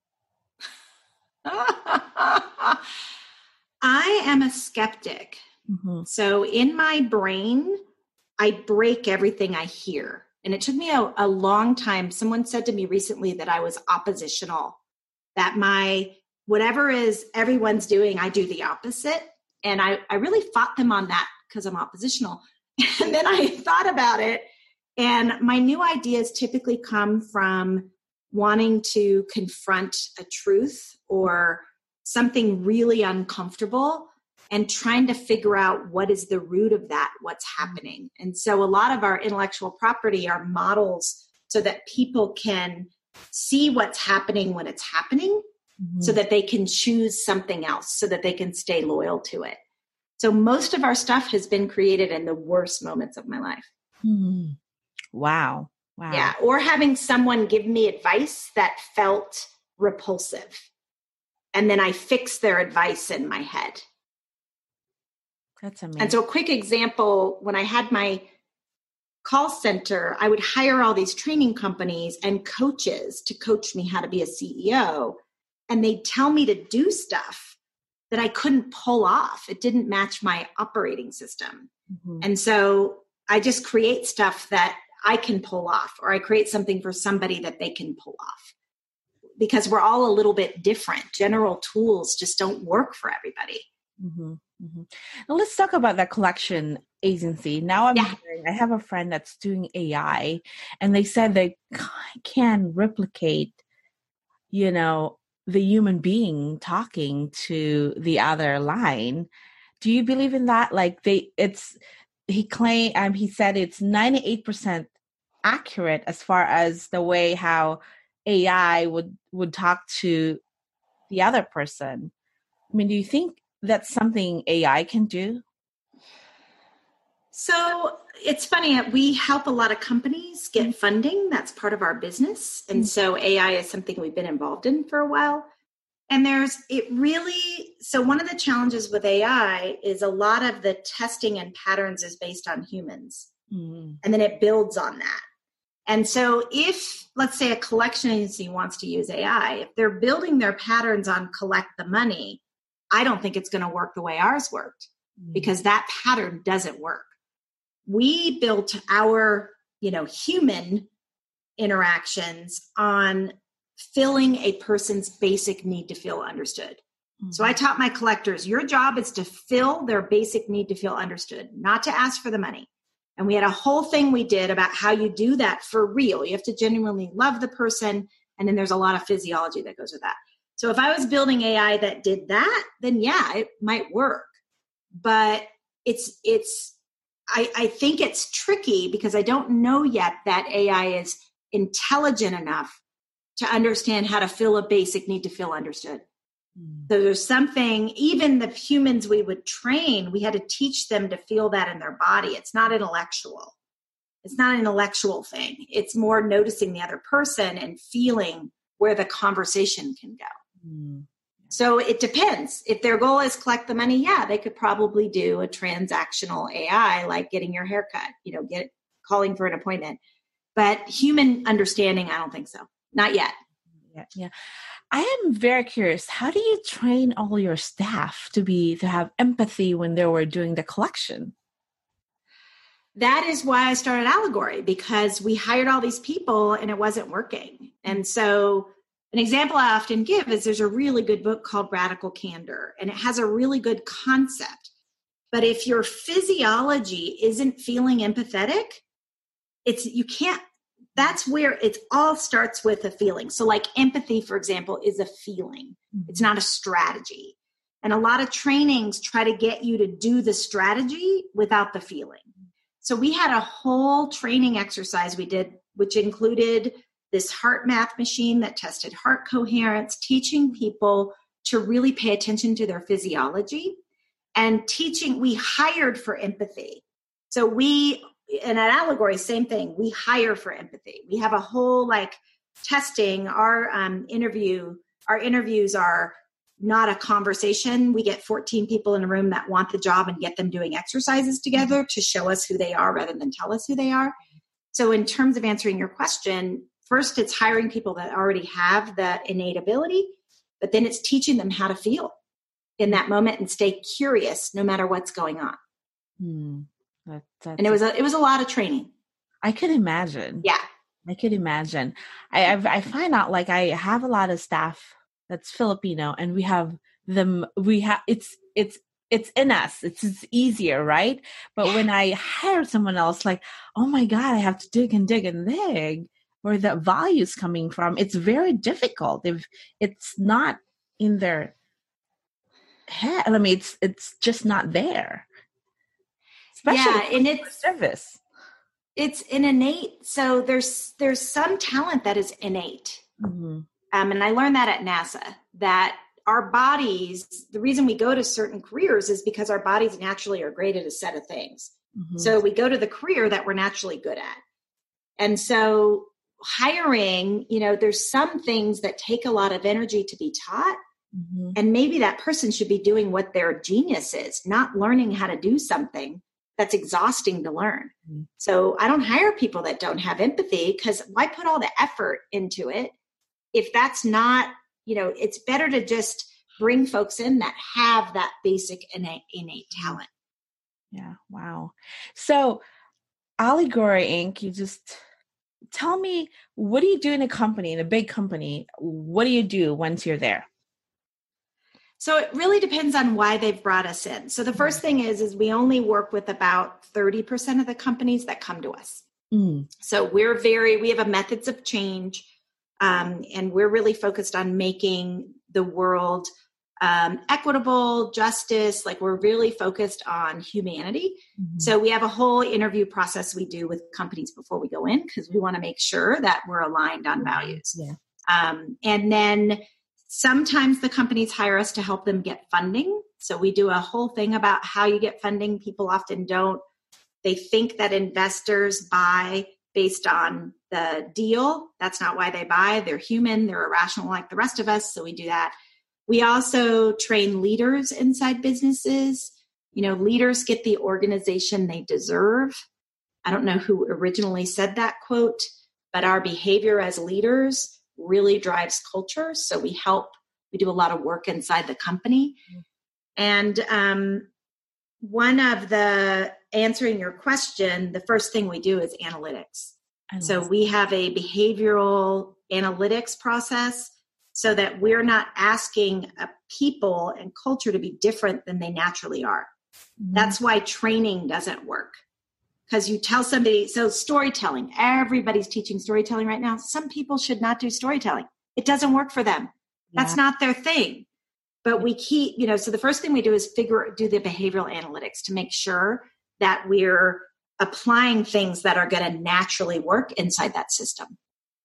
I am a skeptic. Mm-hmm. So in my brain, I break everything I hear. And it took me a, a long time. Someone said to me recently that I was oppositional, that my, whatever is everyone's doing, I do the opposite. And I, I really fought them on that because I'm oppositional. And then I thought about it. And my new ideas typically come from wanting to confront a truth or something really uncomfortable and trying to figure out what is the root of that, what's happening. And so a lot of our intellectual property are models so that people can see what's happening when it's happening mm-hmm. so that they can choose something else, so that they can stay loyal to it. So most of our stuff has been created in the worst moments of my life. Mm-hmm. Wow. Wow. Yeah. Or having someone give me advice that felt repulsive. And then I fix their advice in my head. That's amazing. And so a quick example, when I had my call center, I would hire all these training companies and coaches to coach me how to be a C E O. And they'd tell me to do stuff that I couldn't pull off. It didn't match my operating system. Mm-hmm. And so I just create stuff that I can pull off, or I create something for somebody that they can pull off, because we're all a little bit different. General tools just don't work for everybody. Mm-hmm, mm-hmm. Now let's talk about that collection agency. Now I'm yeah. hearing, I have a friend that's doing A I, and they said they can replicate, you know, the human being talking to the other line. Do you believe in that? Like they, it's, he claimed, um, he said it's ninety-eight percent accurate as far as the way how A I would, would talk to the other person. I mean, do you think that's something A I can do? So it's funny. We help a lot of companies get mm-hmm. funding. That's part of our business. And mm-hmm. so A I is something we've been involved in for a while. And there's, it really, so one of the challenges with A I is a lot of the testing and patterns is based on humans. Mm-hmm. And then it builds on that. And so if, let's say, a collection agency wants to use A I, if they're building their patterns on collect the money, I don't think it's going to work the way ours worked, because that pattern doesn't work. We built our, you know, human interactions on filling a person's basic need to feel understood. Mm-hmm. So I taught my collectors, your job is to fill their basic need to feel understood, not to ask for the money. And we had a whole thing we did about how you do that for real. You have to genuinely love the person. And then there's a lot of physiology that goes with that. So if I was building A I that did that, then yeah, it might work. But it's, it's, I, I think it's tricky because I don't know yet that A I is intelligent enough to understand how to fill a basic need to feel understood. Mm. So there's something, even the humans we would train, we had to teach them to feel that in their body. It's not intellectual. It's not an intellectual thing. It's more noticing the other person and feeling where the conversation can go. Mm. So it depends. If their goal is collect the money, yeah, they could probably do a transactional A I, like getting your hair cut, you know, get calling for an appointment. But human understanding, I don't think so. Not yet. Yeah, yeah. I am very curious. How do you train all your staff to be to have empathy when they were doing the collection? That is why I started Allegory, because we hired all these people and it wasn't working. And so an example I often give is there's a really good book called Radical Candor, and it has a really good concept. But if your physiology isn't feeling empathetic, it's you can't. That's where it all starts with a feeling. So like empathy, for example, is a feeling. It's not a strategy. And a lot of trainings try to get you to do the strategy without the feeling. So we had a whole training exercise we did, which included this heart math machine that tested heart coherence, teaching people to really pay attention to their physiology, and teaching, we hired for empathy. So we, and at Allegory, same thing. We hire for empathy. We have a whole like testing. Our um, interview, our interviews are not a conversation. We get fourteen people in a room that want the job and get them doing exercises together to show us who they are rather than tell us who they are. So in terms of answering your question, first it's hiring people that already have that innate ability, but then it's teaching them how to feel in that moment and stay curious no matter what's going on. Hmm. That, that's and it was a, it was a lot of training. I could imagine. Yeah. I could imagine. I, I I find out like I have a lot of staff that's Filipino, and we have them, we have, it's, it's, it's in us. It's, it's easier, right? But yeah. when I hire someone else, like, oh my God, I have to dig and dig and dig where the value is coming from. It's very difficult if it's not in their head. I mean, it's, it's just not there. Especially yeah, and it's service. It's an innate. So there's there's some talent that is innate, mm-hmm. um, and I learned that at NASA. That our bodies, the reason we go to certain careers is because our bodies naturally are great at a set of things. Mm-hmm. So we go to the career that we're naturally good at, and so hiring, you know, there's some things that take a lot of energy to be taught. Mm-hmm. And maybe that person should be doing what their genius is, not learning how to do something that's exhausting to learn. Mm-hmm. So I don't hire people that don't have empathy, because why put all the effort into it if that's not, you know, it's better to just bring folks in that have that basic innate, innate talent. Yeah. Wow. So Allegory Incorporated, you just tell me, what do you do in a company, in a big company? What do you do once you're there? So it really depends on why they've brought us in. So the first thing is, is we only work with about thirty percent of the companies that come to us. Mm. So we're very, we have a methods of change, um, and we're really focused on making the world um, equitable, justice. Like we're really focused on humanity. Mm-hmm. So we have a whole interview process we do with companies before we go in, because we want to make sure that we're aligned on values. Yeah. Um, and then sometimes the companies hire us to help them get funding. So we do a whole thing about how you get funding. People often don't. They think that investors buy based on the deal. That's not why they buy. They're human. They're irrational like the rest of us. So we do that. We also train leaders inside businesses. You know, leaders get the organization they deserve. I don't know who originally said that quote, but our behavior as leaders really drives culture. So we help, we do a lot of work inside the company. And um, one of the, answering your question, the first thing we do is analytics. So we have a behavioral analytics process so that we're not asking a people and culture to be different than they naturally are. Mm-hmm. That's why training doesn't work. Because you tell somebody, so storytelling, everybody's teaching storytelling right now. Some people should not do storytelling. It doesn't work for them. Yeah. That's not their thing. But we keep, you know, so the first thing we do is figure, do the behavioral analytics to make sure that we're applying things that are going to naturally work inside that system.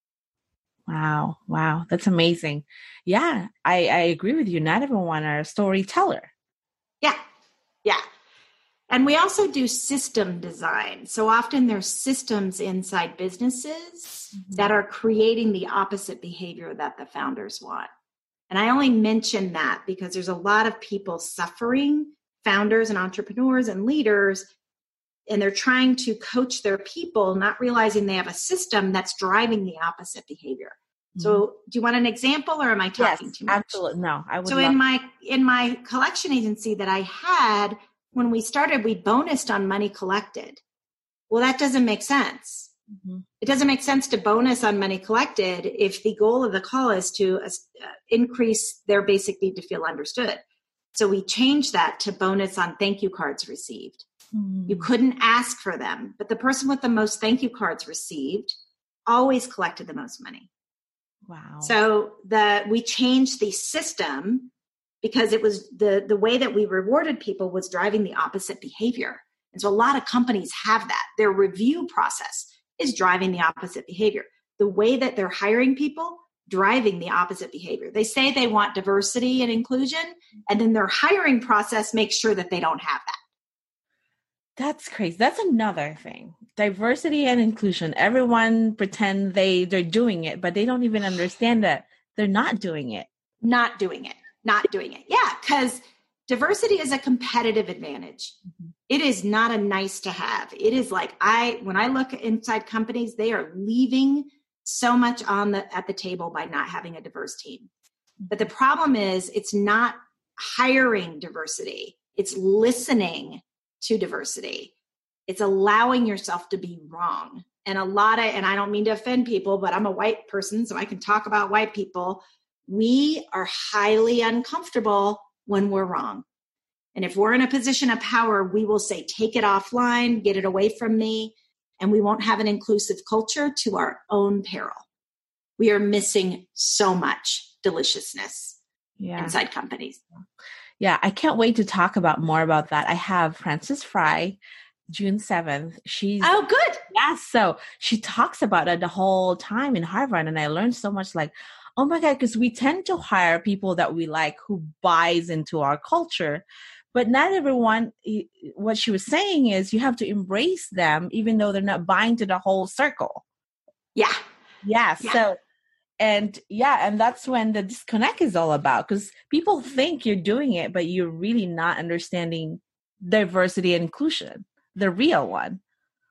Wow. Wow. That's amazing. Yeah, I, I agree with you. Not everyone are a storyteller. Yeah. Yeah. And we also do system design. So often there's systems inside businesses mm-hmm. that are creating the opposite behavior that the founders want. And I only mention that because there's a lot of people suffering, founders and entrepreneurs and leaders, and they're trying to coach their people, not realizing they have a system that's driving the opposite behavior. Mm-hmm. So do you want an example or am I talking yes, too much? Absolutely. No, I would So love- in my in my collection agency that I had, when we started, we bonused on money collected. Well, that doesn't make sense. Mm-hmm. It doesn't make sense to bonus on money collected if the goal of the call is to uh, increase their basic need to feel understood. So we changed that to bonus on thank you cards received. You couldn't ask for them, but the person with the most thank you cards received always collected the most money. Wow. So the we changed the system because it was the, the way that we rewarded people was driving the opposite behavior. And so a lot of companies have that. Their review process is driving the opposite behavior. The way that they're hiring people, driving the opposite behavior. They say they want diversity and inclusion, and then their hiring process makes sure that they don't have that. That's crazy. That's another thing. Diversity and inclusion. Everyone pretend they, they're doing it, but they don't even understand that they're not doing it. Not doing it. Not doing it. Yeah, because diversity is a competitive advantage. Mm-hmm. It is not a nice to have. It is like I, when I look inside companies, they are leaving so much on the at the table by not having a diverse team. But the problem is it's not hiring diversity. It's listening to diversity. It's allowing yourself to be wrong. And a lot of, and I don't mean to offend people, but I'm a white person, so I can talk about white people. We are highly uncomfortable when we're wrong. And if we're in a position of power, we will say, take it offline, get it away from me, and we won't have an inclusive culture to our own peril. We are missing so much deliciousness yeah. inside companies. Yeah, I can't wait to talk about more about that. I have Frances Frei, June seventh. She's oh, good. Yeah, so she talks about it the whole time in Harvard, and I learned so much. Like, oh my God, because we tend to hire people that we like who buys into our culture, but not everyone. What she was saying is you have to embrace them, even though they're not buying to the whole circle. Yeah, yeah. yeah. So. And yeah, and that's when the disconnect is all about, because people think you're doing it, but you're really not understanding diversity and inclusion, the real one.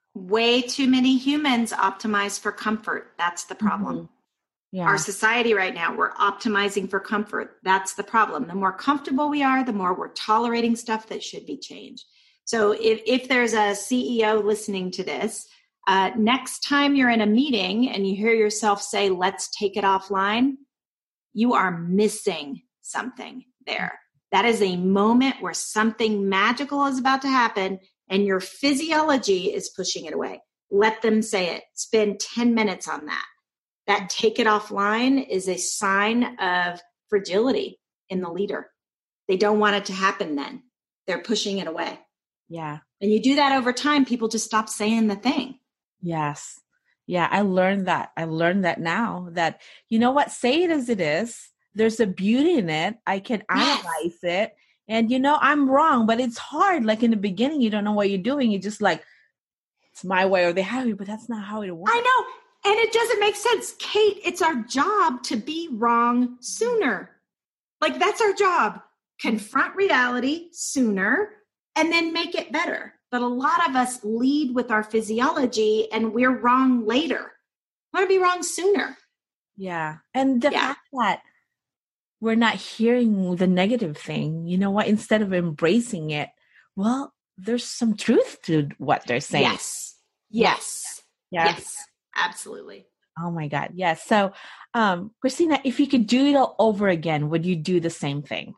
Way too many humans optimize for comfort. That's the problem. Mm-hmm. Yeah. Our society right now, we're optimizing for comfort. That's the problem. The more comfortable we are, the more we're tolerating stuff that should be changed. So if, if there's a C E O listening to this, Uh, next time you're in a meeting and you hear yourself say, let's take it offline, you are missing something there. That is a moment where something magical is about to happen and your physiology is pushing it away. Let them say it. Spend ten minutes on that. That take it offline is a sign of fragility in the leader. They don't want it to happen then. They're pushing it away. Yeah. And you do that over time, people just stop saying the thing. Yes. Yeah, I learned that. I learned that now that, you know what, say it as it is. There's a beauty in it. I can analyze yes. it. And, you know, I'm wrong, but it's hard. Like in the beginning, you don't know what you're doing. You're just like, it's my way or they have you, but that's not how it works. I know. And it doesn't make sense. Kate, it's our job to be wrong sooner. Like that's our job. Confront reality sooner and then make it better. But a lot of us lead with our physiology and we're wrong later. want to be wrong sooner. Yeah. And the yeah. fact that we're not hearing the negative thing, you know what, instead of embracing it, well, there's some truth to what they're saying. Yes. Yes. Yeah. Yes. Absolutely. Oh my God. Yes. So, um, Christina, if you could do it all over again, would you do the same thing?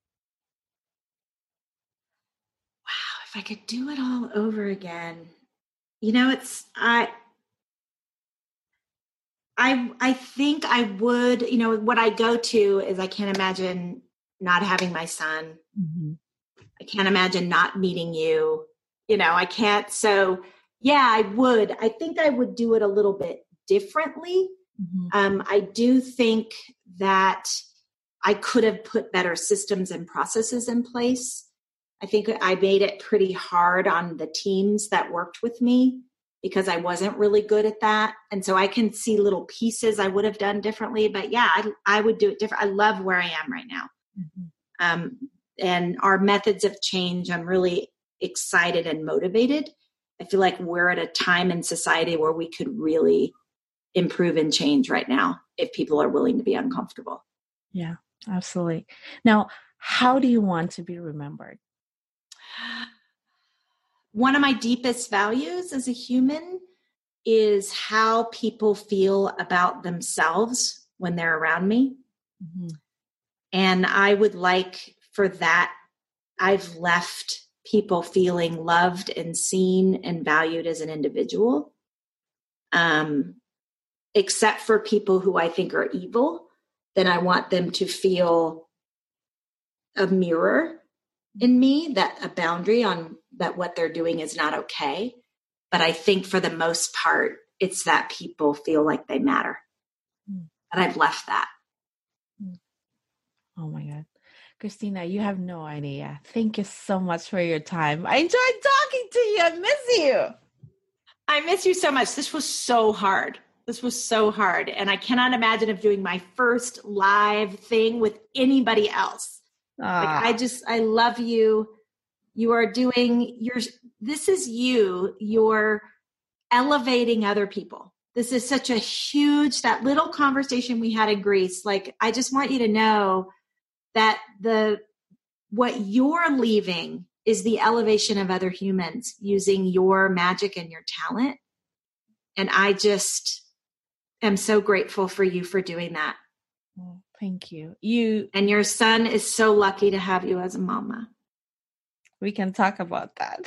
Wow. If I could do it all over again, you know, it's, I, I, I think I would, you know, what I go to is I can't imagine not having my son. Mm-hmm. I can't imagine not meeting you. You know, I can't. So yeah, I would. I think I would do it a little bit differently. Mm-hmm. Um, I do think that I could have put better systems and processes in place. I think I made it pretty hard on the teams that worked with me because I wasn't really good at that. And so I can see little pieces I would have done differently. But yeah, I, I would do it different. I love where I am right now. Mm-hmm. Um, and our methods of change, I'm really excited and motivated. I feel like we're at a time in society where we could really improve and change right now if people are willing to be uncomfortable. Yeah, absolutely. Now, how do you want to be remembered? One of my deepest values as a human is how people feel about themselves when they're around me. Mm-hmm. And I would like for that, I've left people feeling loved and seen and valued as an individual. Um, except for people who I think are evil, then I want them to feel a mirror in me, that a boundary on that what they're doing is not okay. But I think for the most part, it's that people feel like they matter. Mm. And I've left that. Oh my God. Christina, you have no idea. Thank you so much for your time. I enjoyed talking to you. I miss you. I miss you so much. This was so hard. This was so hard. And I cannot imagine of doing my first live thing with anybody else. Ah. Like I just, I love you. You are doing your, this is you. You're elevating other people. This is such a huge, that little conversation we had in Greece. Like, I just want you to know that the, what you're leaving is the elevation of other humans using your magic and your talent. And I just am so grateful for you for doing that. Well, thank you. You and your son is so lucky to have you as a mama. We can talk about that.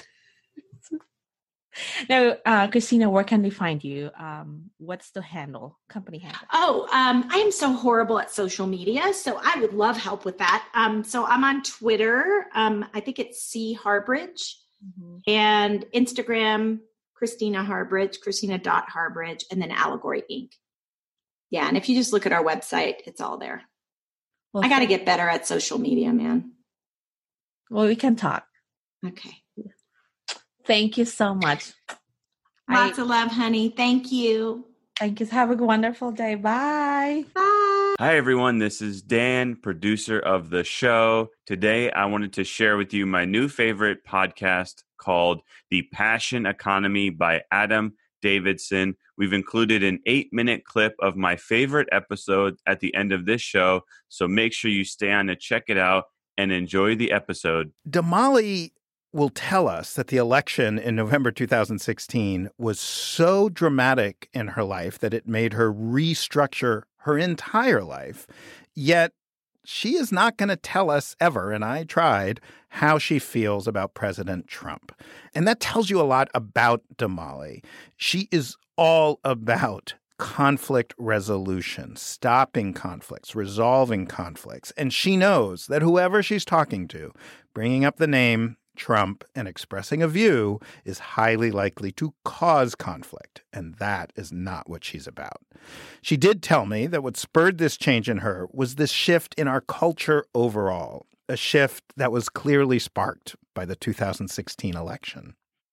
Now, uh, Christina, where can they find you? Um, what's the handle, company handle? Oh, um, I am so horrible at social media, so I would love help with that. Um, so I'm on Twitter. Um, I think it's C Harbridge, mm-hmm. and Instagram, Christina Harbridge, Christina dot Harbridge, and then Allegory Incorporated. Yeah, and if you just look at our website, it's all there. Well, I got to get better at social media, man. Well, we can talk. Okay. Thank you so much. Lots I, of love, honey. Thank you. Thank you. Have a wonderful day. Bye. Bye. Hi, everyone. This is Dan, producer of the show. Today, I wanted to share with you my new favorite podcast called The Passion Economy by Adam Davidson. We've included an eight-minute clip of my favorite episode at the end of this show, so make sure you stay on to check it out and enjoy the episode. Damali will tell us that the election in November two thousand sixteen was so dramatic in her life that it made her restructure her entire life. Yet she is not going to tell us ever, and I tried, how she feels about President Trump. And that tells you a lot about Damali. She is all about conflict resolution, stopping conflicts, resolving conflicts. And she knows that whoever she's talking to, bringing up the name Trump and expressing a view is highly likely to cause conflict, and that is not what she's about. She did tell me that what spurred this change in her was this shift in our culture overall, a shift that was clearly sparked by the two thousand sixteen election.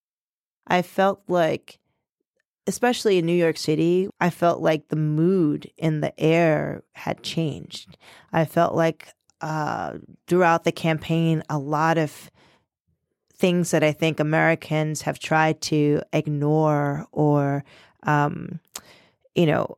I felt like, especially in New York City, I felt like the mood in the air had changed. I felt like uh, throughout the campaign, a lot of things that I think Americans have tried to ignore or um, you know,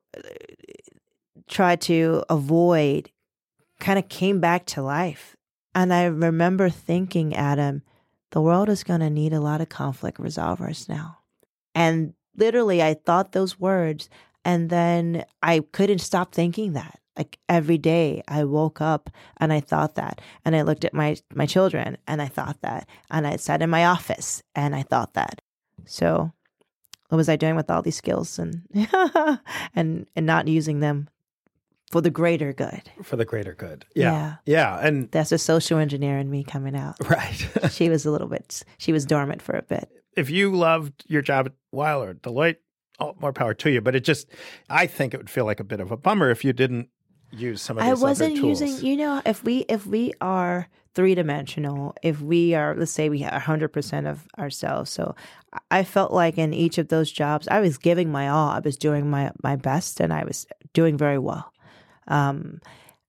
tried to avoid kind of came back to life. And I remember thinking, Adam, the world is going to need a lot of conflict resolvers now. And literally, I thought those words, and then I couldn't stop thinking that. Like every day I woke up and I thought that, and I looked at my, my children and I thought that, and I sat in my office and I thought that. So what was I doing with all these skills and and and not using them for the greater good? For the greater good. Yeah. Yeah. yeah. And that's a social engineer in me coming out. Right. She was a little bit, she was dormant for a bit. If you loved your job at Weil or Deloitte, oh, more power to you. But it just, I think it would feel like a bit of a bummer if you didn't use some of these I wasn't other tools. using, you know, if we if we are three-dimensional, if we are, let's say we have one hundred percent of ourselves. So I felt like in each of those jobs, I was giving my all. I was doing my, my best, and I was doing very well. Um,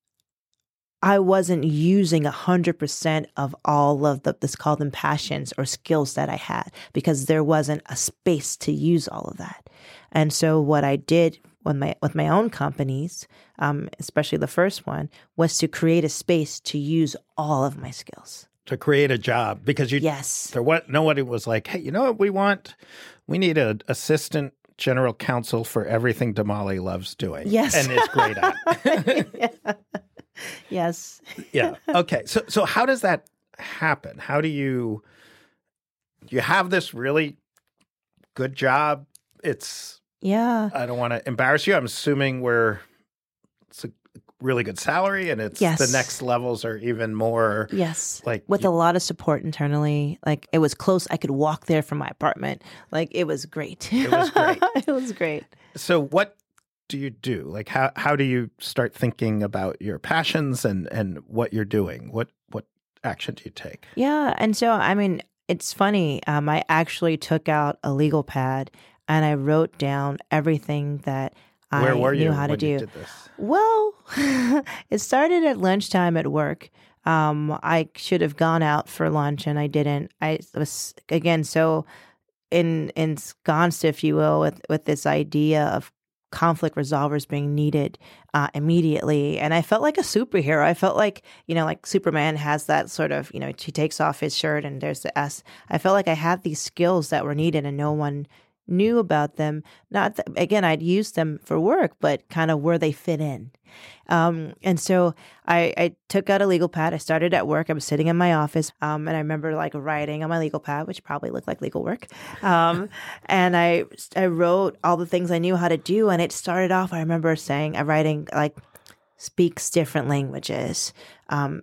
I wasn't using one hundred percent of all of the, let's call them passions or skills that I had, because there wasn't a space to use all of that. And so what I did with my with my own companies, um, especially the first one, was to create a space to use all of my skills. To create a job, because you yes, there what nobody was like, hey, you know what we want? We need an assistant general counsel for everything Damali loves doing. Yes, and is great at. yeah. Yes. Yeah. Okay. So so how does that happen? How do you you have this really good job? It's yeah. I don't want to embarrass you. I'm assuming we're it's a really good salary, and it's yes. the next levels are even more yes like with you, a lot of support internally. Like it was close. I could walk there from my apartment. Like it was great. It was great. It was great. So what do you do? Like how how do you start thinking about your passions and and what you're doing? What what action do you take? Yeah, and so I mean, it's funny. Um, I actually took out a legal pad and I wrote down everything that Where I were knew you how to when do. You did this? Well, it started at lunchtime at work. Um, I should have gone out for lunch and I didn't. I was again so in ensconced, if you will, with with this idea of conflict resolvers being needed uh, immediately. And I felt like a superhero. I felt like, you know, like Superman has that sort of, you know, he takes off his shirt and there's the S. I felt like I had these skills that were needed and no one knew about them. Not that, again, I'd used them for work, but kind of where they fit in. Um, and so I, I took out a legal pad. I started at work. I was sitting in my office, um, and I remember like writing on my legal pad, which probably looked like legal work. Um, and I I wrote all the things I knew how to do. And it started off, I remember saying, I'm writing like speaks different languages, um,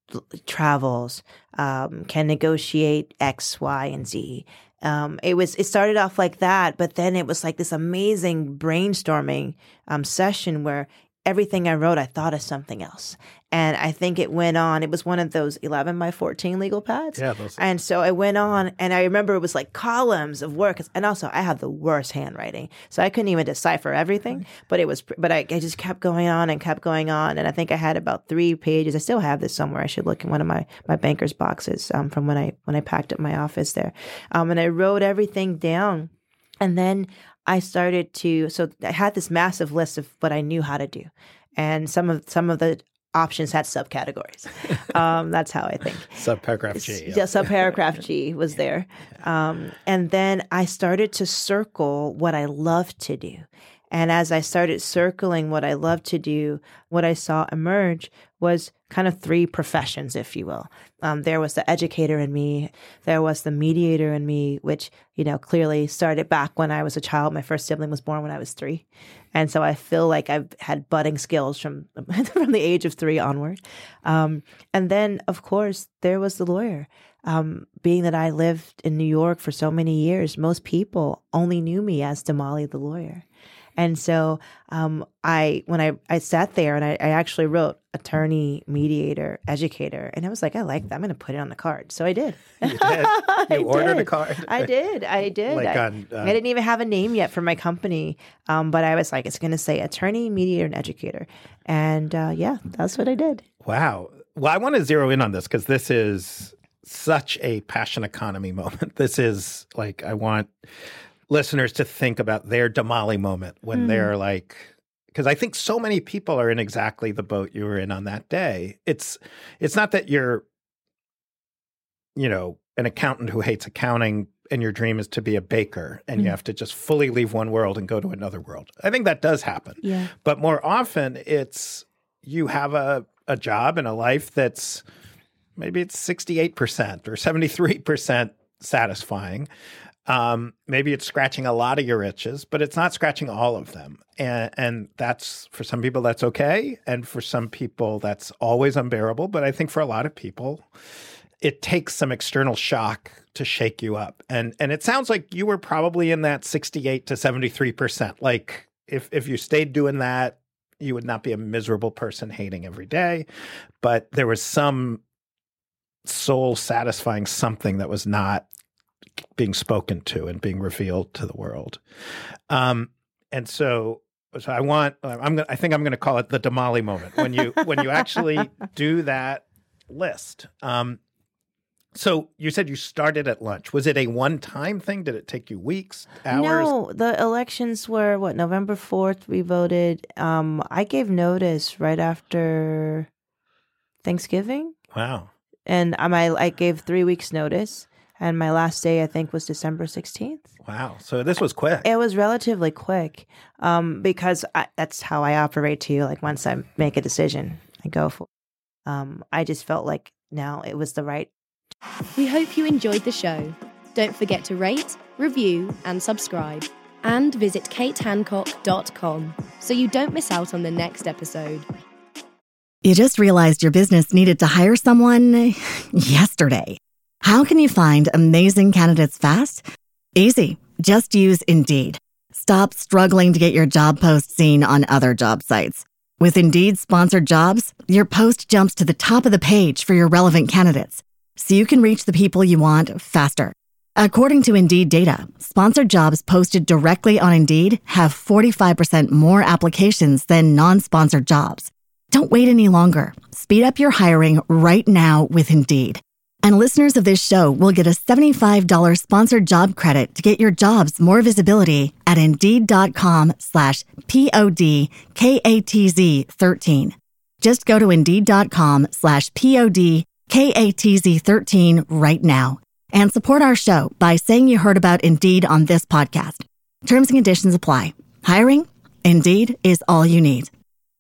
travels, um, can negotiate X, Y, and Z. Um, it was, it started off like that, but then it was like this amazing brainstorming, um, session where everything I wrote, I thought of something else. And I think it went on, it was one of those eleven by fourteen legal pads. Yeah, those. And so I went on and I remember it was like columns of work. And also I have the worst handwriting. So I couldn't even decipher everything, but it was, but I, I just kept going on and kept going on. And I think I had about three pages. I still have this somewhere. I should look in one of my, my banker's boxes, um, from when I, when I packed up my office there. Um, and I wrote everything down. And then I started to, so I had this massive list of what I knew how to do. And some of, some of the options had subcategories. Um, that's how I think. Subparagraph G. Yeah, subparagraph G was there. Um, and then I started to circle what I loved to do. And as I started circling what I loved to do, what I saw emerge was kind of three professions, if you will. Um, there was the educator in me. There was the mediator in me, which, you know, clearly started back when I was a child. My first sibling was born when I was three. And so I feel like I've had budding skills from, from the age of three onward. Um, and then, of course, there was the lawyer. Um, being that I lived in New York for so many years, most people only knew me as Damali the lawyer. And so um, I, when I, I sat there and I, I actually wrote attorney, mediator, educator, and I was like, I like that. I'm going to put it on the card. So I did. You did? You ordered did. a card? I did. I did. Like I, on, uh... I didn't even have a name yet for my company, um, but I was like, it's going to say attorney, mediator, and educator. And uh, yeah, that's what I did. Wow. Well, I want to zero in on this because this is such a passion economy moment. This is like, I want listeners to think about their Damali moment when mm. they're like, because I think so many people are in exactly the boat you were in on that day. It's it's not that you're, you know, an accountant who hates accounting and your dream is to be a baker and mm. you have to just fully leave one world and go to another world. I think that does happen. Yeah. But more often it's you have a, a job and a life that's maybe it's sixty-eight percent or seventy-three percent satisfying. Um, maybe it's scratching a lot of your itches, but it's not scratching all of them. And, and that's, for some people, that's okay. And for some people, that's always unbearable. But I think for a lot of people, it takes some external shock to shake you up. And and it sounds like you were probably in that sixty-eight to seventy-three percent. Like if, if you stayed doing that, you would not be a miserable person hating every day. But there was some soul satisfying something that was not being spoken to and being revealed to the world. Um, and so, so I want, I'm gonna, I think I'm going to call it the Damali moment when you, when you actually do that list. Um, so you said you started at lunch. Was it a one-time thing? Did it take you weeks, hours? No, the elections were what, November fourth, we voted. Um, I gave notice right after Thanksgiving. Wow. And um, I, I gave three weeks notice. And my last day, I think, was December sixteenth. Wow. So this was quick. It was relatively quick um, because I, that's how I operate too. Like once I make a decision, I go for it. Um, I just felt like now it was the right. We hope you enjoyed the show. Don't forget to rate, review, and subscribe. And visit kate hancock dot com so you don't miss out on the next episode. You just realized your business needed to hire someone yesterday. How can you find amazing candidates fast? Easy. Just use Indeed. Stop struggling to get your job post seen on other job sites. With Indeed sponsored jobs, your post jumps to the top of the page for your relevant candidates, so you can reach the people you want faster. According to Indeed data, sponsored jobs posted directly on Indeed have forty-five percent more applications than non-sponsored jobs. Don't wait any longer. Speed up your hiring right now with Indeed. And listeners of this show will get a seventy-five dollars sponsored job credit to get your jobs more visibility at Indeed.com slash P-O-D-K-A-T-Z 13. Just go to Indeed.com slash P-O-D-K-A-T-Z 13 right now and support our show by saying you heard about Indeed on this podcast. Terms and conditions apply. Hiring? Indeed is all you need.